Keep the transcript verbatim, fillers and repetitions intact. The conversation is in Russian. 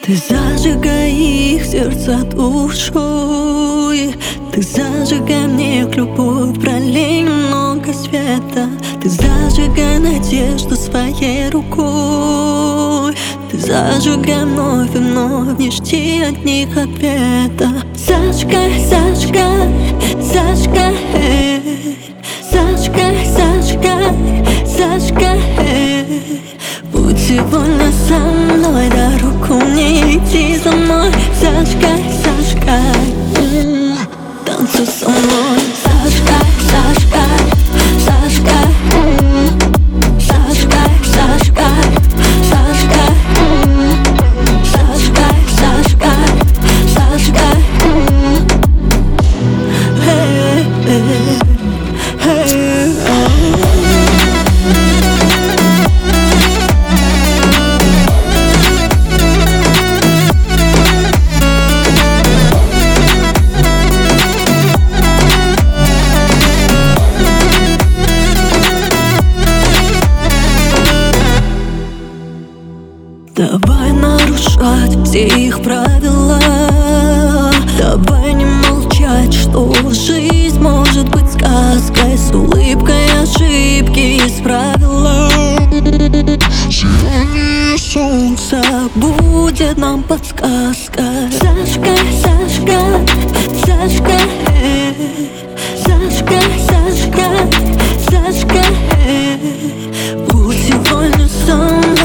Ты зажигай их сердца душой. Ты зажигай мне любовь, пролей много света. Ты зажигай надежду своей рукой. Ты зажигай вновь и вновь, не жди от них ответа. Зажигай, зажигай, зажигай, зажигай, зажигай, зажигай. Будь сегодня со мной, да руку мне, иди за мной. Зажигай, зажигай, танцуй со мной. Зажигай, зажигай, зажигай, зажигай, зажигай, зажигай, зажигай, зажигай, зажигай. Hey, hey, hey, oh. Давай нарушать все их правила. Давай не молчать, что жизнь может быть сказкой. С улыбкой ошибки исправила. Сегодня солнце будет нам подсказкой. Зажигай, зажигай, зажигай, зажигай, зажигай, зажигай. Будь сегодня со мной.